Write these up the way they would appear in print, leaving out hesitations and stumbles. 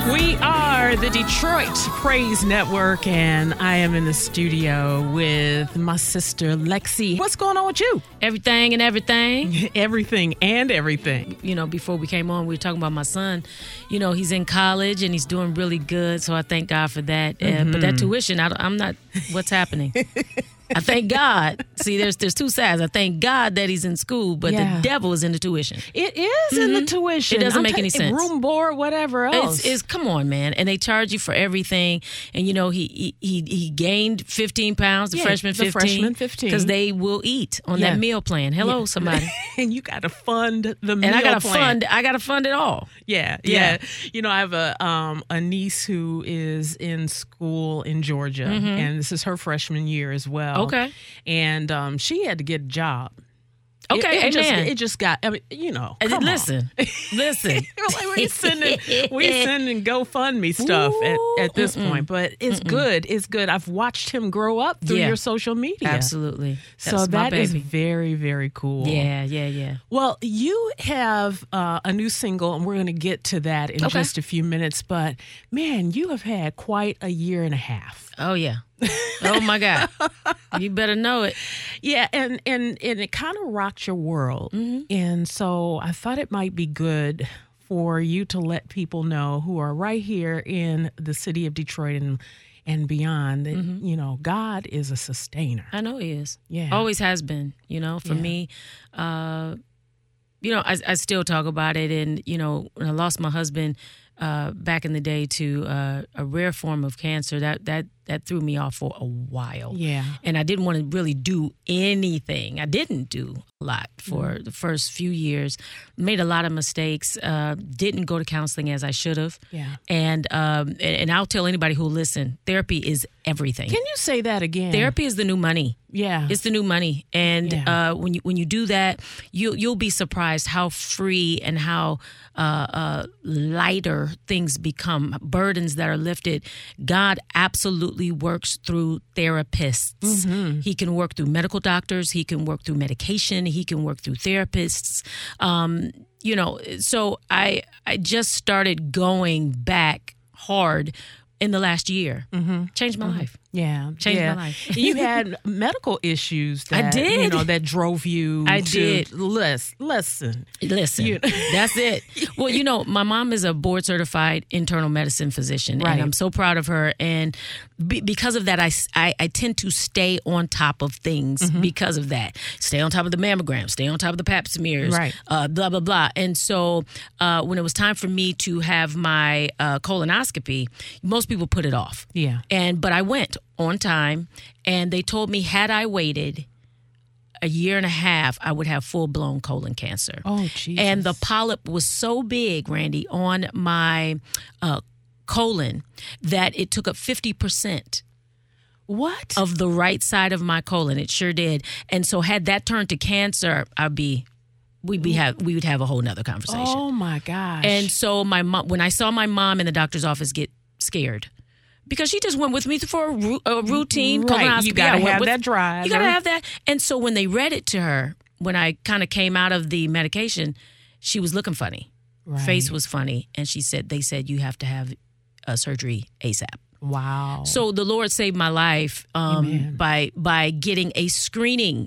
We are the Detroit Praise Network, and I am in the studio with my sister, Lexi. What's going on with you? Everything and everything. Everything and everything. You know, before we came on, we were talking about my son. You know, he's in college and he's doing really good, so I thank God for that. But that tuition, I'm not, what's happening? I thank God. See, there's two sides. I thank God that he's in school, but the devil is in the tuition. It is in the tuition. It doesn't make any sense. Room, board, whatever else. It's come on, man. And they charge you for everything. And, you know, he gained 15 pounds, the freshman 15. Because they will eat on that meal plan. Hello, somebody. And you got to fund the meal plan. And I got to fund it all. Yeah. You know, I have a niece who is in school in Georgia, and this is her freshman year as well. Okay. And she had to get a job. Okay, it just got, I mean, you know, listen. Like we're sending GoFundMe stuff at this point, but it's good. It's good. I've watched him grow up through your social media. Absolutely. So that is very, very cool. Yeah. Well, you have a new single, and we're going to get to that in just a few minutes, but man, you have had quite a year and a half. Oh, yeah. Oh, my God. You better know it. Yeah, and it kind of rocked your world. And so I thought it might be good for you to let people know who are right here in the city of Detroit and beyond that, you know, God is a sustainer. I know he is. Yeah. Always has been, you know, for me. You know, I still talk about it. And, you know, when I lost my husband back in the day to a rare form of cancer, that threw me off for a while. Yeah. And I didn't want to really do anything. I didn't do a lot for the first few years. Made a lot of mistakes. Didn't go to counseling as I should have. Yeah. And I'll tell anybody who'll listen, therapy is everything. Can you say that again? Therapy is the new money. Yeah. It's the new money. And when you do that, you'll be surprised how free and how lighter things become, burdens that are lifted. God absolutely works through therapists. He can work through medical doctors. He can work through medication. He can work through therapists. You know, so I just started going back hard in the last year. Changed my life. Yeah. Changed my life. You had medical issues that, I did. You know, that drove you to listen. You, that's it. Well, you know, my mom is a board certified internal medicine physician, and I'm so proud of her. And because of that, I tend to stay on top of things because of that. Stay on top of the mammogram, stay on top of the pap smears, blah, blah, blah. And so when it was time for me to have my colonoscopy, most people put it off. Yeah. But I went on time, and they told me had I waited a year and a half, I would have full-blown colon cancer. Oh, Jesus. And the polyp was so big, Randy, on my colon that it took up 50%. What? Of the right side of my colon. It sure did. And so had that turned to cancer, we would have a whole nother conversation. Oh, my gosh. And so my mom, when I saw my mom in the doctor's office get scared, because she just went with me for a routine colonoscopy. You got to have that drive. You got to have that. And so when they read it to her, when I kind of came out of the medication, she was looking funny. Right. Face was funny. And they said, you have to have surgery ASAP. Wow. So the Lord saved my life by getting a screening.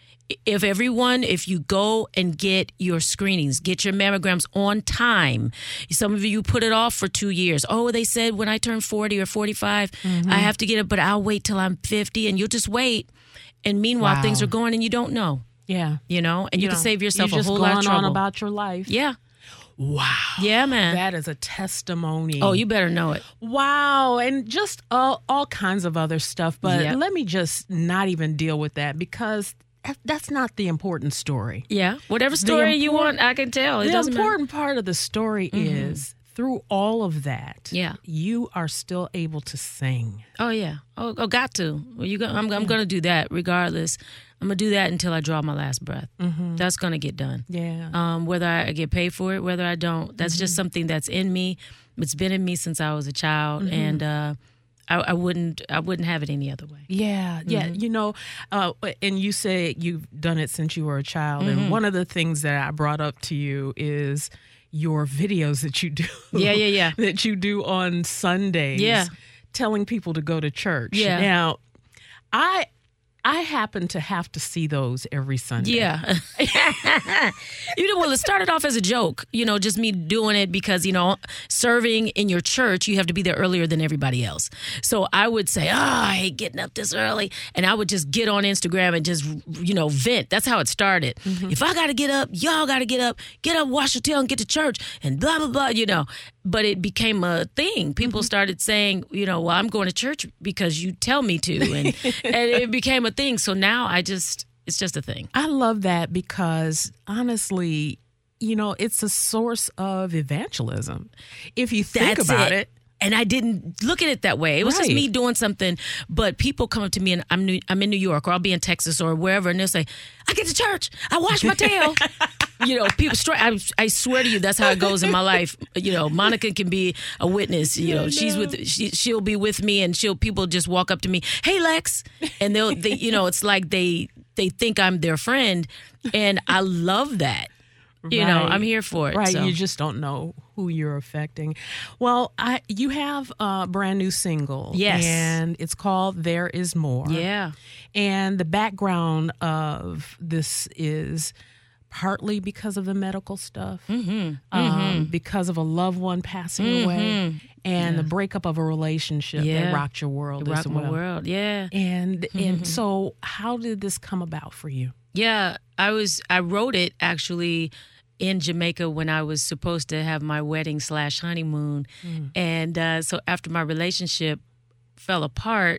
If you go and get your screenings, get your mammograms on time. Some of you put it off for 2 years. Oh, they said when I turn 40 or 45, I have to get it, but I'll wait till I'm 50, and you'll just wait. And meanwhile, things are going and you don't know. Yeah. You know, and you can save yourself a whole lot of trouble. You're just going on about your life. Yeah. Wow. Yeah, man. That is a testimony. Oh, you better know it. Wow. And just all kinds of other stuff. But let me just not even deal with that, because that's not the important story. Yeah. Whatever story you want, I can tell. It doesn't matter. The important part of the story is through all of that, you are still able to sing. Oh, yeah. Oh, got to. Well, I'm going to do that regardless. I'm going to do that until I draw my last breath. That's going to get done. Yeah. Whether I get paid for it, whether I don't, that's just something that's in me. It's been in me since I was a child, and I wouldn't have it any other way. Yeah, yeah. You know, and you say you've done it since you were a child, and one of the things that I brought up to you is, your videos that you do. Yeah. that you do on Sundays. Yeah. Telling people to go to church. Yeah. Now, I happen to have to see those every Sunday. Yeah. Well, it started off as a joke, just me doing it because, serving in your church, you have to be there earlier than everybody else. So I would say, I hate getting up this early. And I would just get on Instagram and just, vent. That's how it started. Mm-hmm. If I got to get up, y'all got to get up, wash your tail and get to church and blah, blah, blah, But it became a thing. People started saying, well, I'm going to church because you tell me to. And it became a thing. So now it's just a thing. I love that because honestly, it's a source of evangelism. If you think about it. And I didn't look at it that way. It was just me doing something. But people come up to me and I'm in New York or I'll be in Texas or wherever. And they'll say, I get to church. I wash my tail. People. I swear to you, that's how it goes in my life. Monica can be a witness. She'll be with me, and people just walk up to me, "Hey, Lex," and it's like they think I'm their friend, and I love that. Right. I'm here for it. Right, so. You just don't know who you're affecting. Well, you have a brand new single. Yes. And it's called There Is More. Yeah. And the background of this is partly because of the medical stuff, because of a loved one passing away, and the breakup of a relationship that rocked your world as well. My world, yeah. And so how did this come about for you? Yeah, I wrote it actually in Jamaica when I was supposed to have my wedding / honeymoon. And so after my relationship fell apart,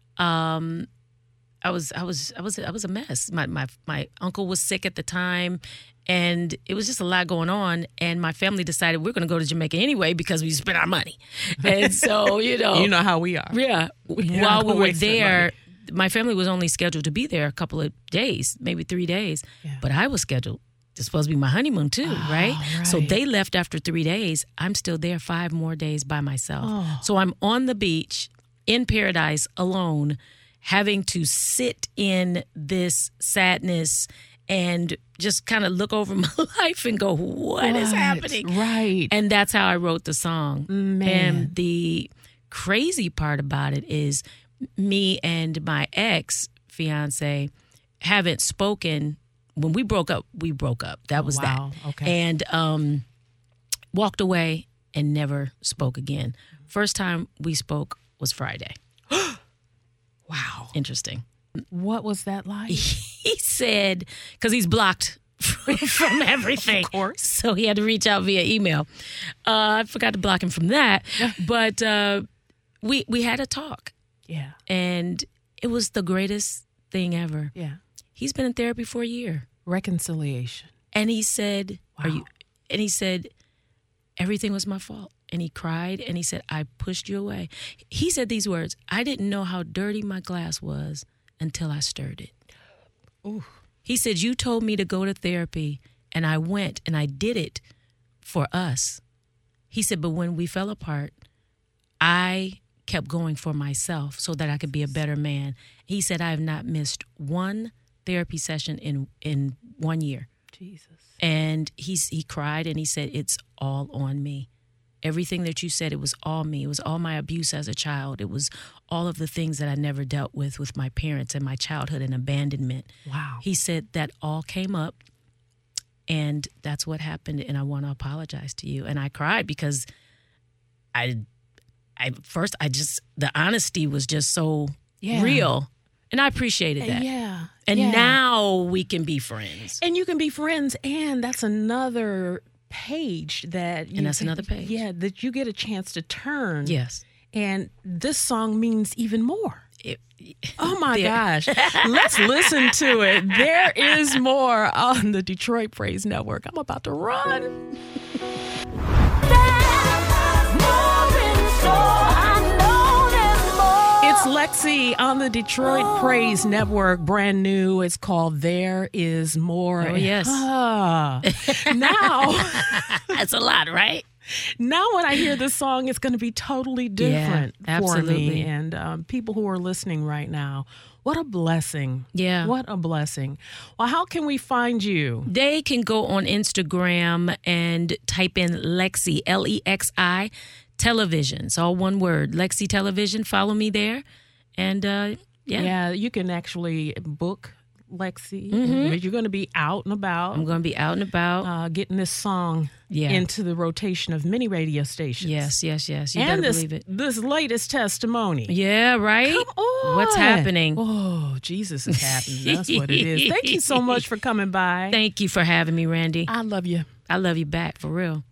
I was a mess. My uncle was sick at the time, and it was just a lot going on. And my family decided we're going to go to Jamaica anyway because we spent our money. And so you know how we are. Yeah. While we were there, my family was only scheduled to be there a couple of days, maybe 3 days. Yeah. But I was scheduled. It's supposed to be my honeymoon too, right? So they left after 3 days. I'm still there 5 more days by myself. Oh. So I'm on the beach in paradise alone, having to sit in this sadness and just kind of look over my life and go, what is happening? Right. And that's how I wrote the song. Man. And the crazy part about it is me and my ex-fiance haven't spoken. When we broke up, we broke up. That was that. Okay. And walked away and never spoke again. First time we spoke was Friday. Wow. Interesting. What was that like? He said, because he's blocked from everything. Of course. So he had to reach out via email. I forgot to block him from that. But we had a talk. Yeah. And it was the greatest thing ever. Yeah. He's been in therapy for a year. Reconciliation. And he said, wow. He said, everything was my fault. And he cried and he said, I pushed you away. He said these words, I didn't know how dirty my glass was until I stirred it. Ooh. He said, you told me to go to therapy and I went and I did it for us. He said, but when we fell apart, I kept going for myself so that I could be a better man. He said, I have not missed one therapy session in 1 year. Jesus. And he cried and he said, it's all on me. Everything that you said, it was all me. It was all my abuse as a child. It was all of the things that I never dealt with my parents and my childhood and abandonment. Wow. He said that all came up and that's what happened. And I want to apologize to you. And I cried because the honesty was just so real. And I appreciated that. Yeah. And now we can be friends. And you can be friends. And that's another page that another page. Yeah, that you get a chance to turn. Yes. And this song means even more. Oh my gosh. Let's listen to it. There is more on the Detroit Praise Network. I'm about to run. It's Lexi on the Detroit Praise Network, brand new. It's called There Is More. Oh, yes. Now. That's a lot, right? Now when I hear this song, it's going to be totally different for me. And people who are listening right now, what a blessing. Yeah. What a blessing. Well, how can we find you? They can go on Instagram and type in Lexi, Lexi Television. It's all one word, Lexi Television. Follow me there. And yeah, you can actually book Lexi. Mm-hmm. You're going to be out and about. I'm going to be out and about. Getting this song into the rotation of many radio stations. Yes. You better believe it. This latest testimony. Yeah, right? Come on. What's happening? Oh, Jesus is happening. That's what it is. Thank you so much for coming by. Thank you for having me, Randy. I love you. I love you back, for real.